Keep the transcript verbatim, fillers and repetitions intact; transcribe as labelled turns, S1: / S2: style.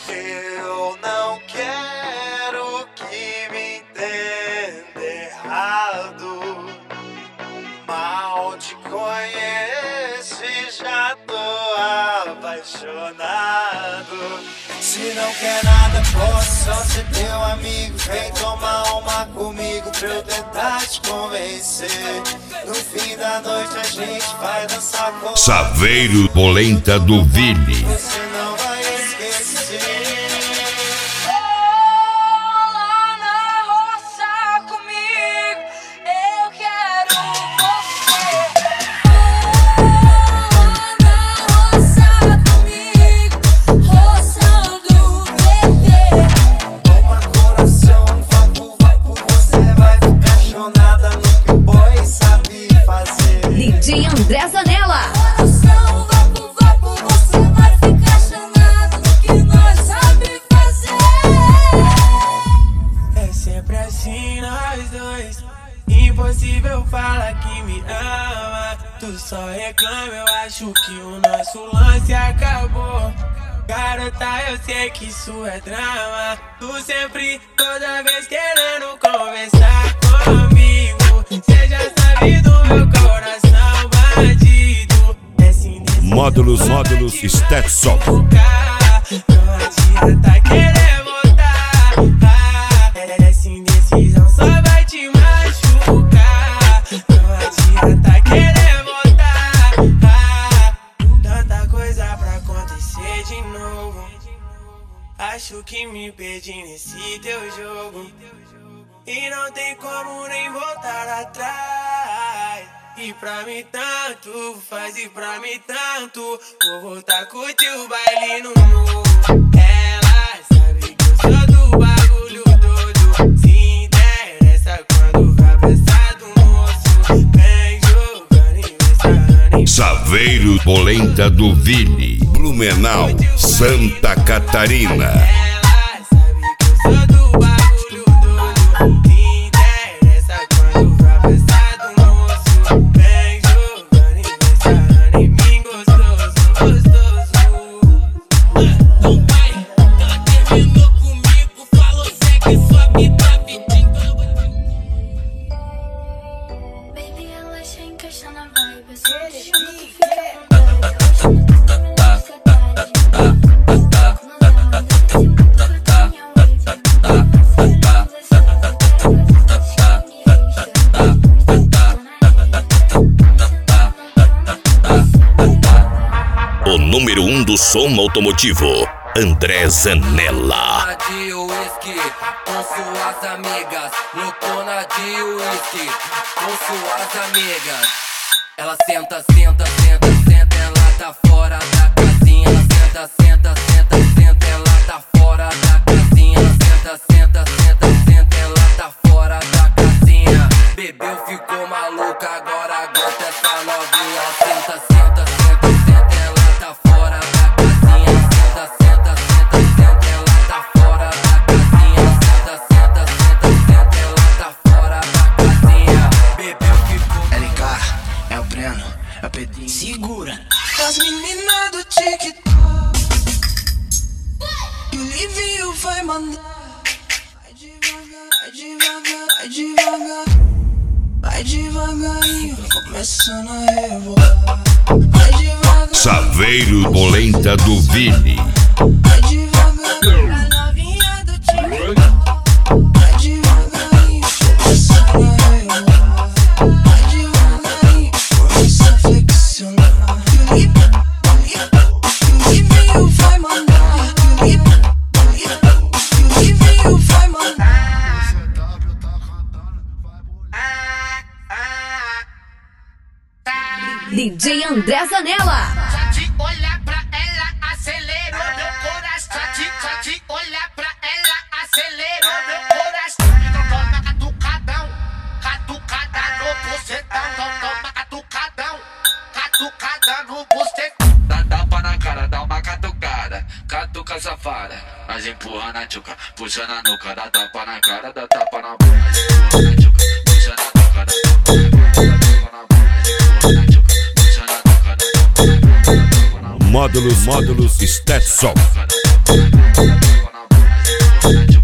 S1: Eu não quero que me entenda errado. Mal te conheço e já tô apaixonado. Se não quer nada, posso só ser teu amigo. Vem tomar uma comigo pra eu tentar te convencer. No fim da noite a gente vai dançar com
S2: Saveiro Polenta do Vini.
S1: Você não vai esquecer.
S3: André Zanella.
S4: Coração, vapo, vapo, você vai ficar chonado no que nós sabe fazer.
S5: É sempre assim nós dois. Impossível falar que me ama. Tu só reclama, eu acho que o nosso lance acabou. Garota, eu sei que isso é drama. Tu sempre, toda vez querendo conversar comigo. Cê já sabe do meu coração.
S2: Módulos, módulos, Stetson.
S5: Não adianta querer voltar. Essa indecisão só vai te machucar. Não adianta querer voltar. Tanta coisa pra acontecer de novo. Acho que me perdi nesse teu jogo. E não tem como nem voltar atrás. E pra mim tanto, faz e pra mim tanto. Vou voltar a curtir o baile no morro. Ela sabe que eu sou do bagulho todo. Se interessa quando vai pensar do moço. Vem jogando e vem sarrando.
S2: Saveiro Polenta do Vini, Blumenau, Santa Catarina.
S5: Ela sabe que eu sou do bagulho todo. Se interessa quando vai pensar do moço. Vem jogando e vem sarrando em mim gostoso, gostoso. Não vai, ela terminou comigo, falou segue sua vida pedindo.
S4: Baby, relaxa, encaixa na vibe. Eu só te chamo, tu fica
S2: O número um do som automotivo, André Zanella.
S6: De uísque com suas amigas, loucona de uísque com suas amigas. Ela senta, senta, senta, senta, ela tá fora da casinha. Ela senta, senta, senta, senta, ela tá fora da casinha. Ela senta, senta, senta, senta, ela tá fora da casinha. Bebeu, ficou maluca, agora aguenta essa novinha. Ela senta, senta, senta, senta, ela tá fora da casinha. Ela senta, senta, senta, senta, ela tá fora da casinha. Ela senta, senta, senta, senta, ela tá fora da casinha. Bebeu, ficou
S7: L K, é o Breno, é o Pedrinho. Segura.
S5: as meninas do TikTok. E o Livinho vai mandar. Vai devagar, vai devagar, vai devagar. Vai devagarinho, começando a rebolar. Vai devagar.
S2: Saveiro Polenta do Vini.
S5: Vai devagar, a novinha do TikTok. Vai devagarinho, começando a rebolar. Vai devagarinho, começa a flexionar. E o Livinho vai mandar. E o Livinho vai mandar.
S3: D J André Zanella.
S8: Só de olhar pra ela, acelerou meu coração. Só de, só de olhar pra ela, acelerou meu coração. Então toma catucadão, catucada no bucetão. Então toma catucadão, catucada no bucetão.
S6: Dá tapa na cara, dá uma catucada, catuca safada. Mas empurra na tchuca, puxa na nuca. Dá tapa na cara, dá tapa na boca. Mas empurra na tchuca, puxa na nuca. Dá tapa na cara, dá tapa na boca. Mas empurra na tchuca, puxa na nuca. Dá tapa na cara, dá tapa na boca.
S2: Módulos, módulos, Stetson.
S6: Dá tapa na boca.
S8: Toma,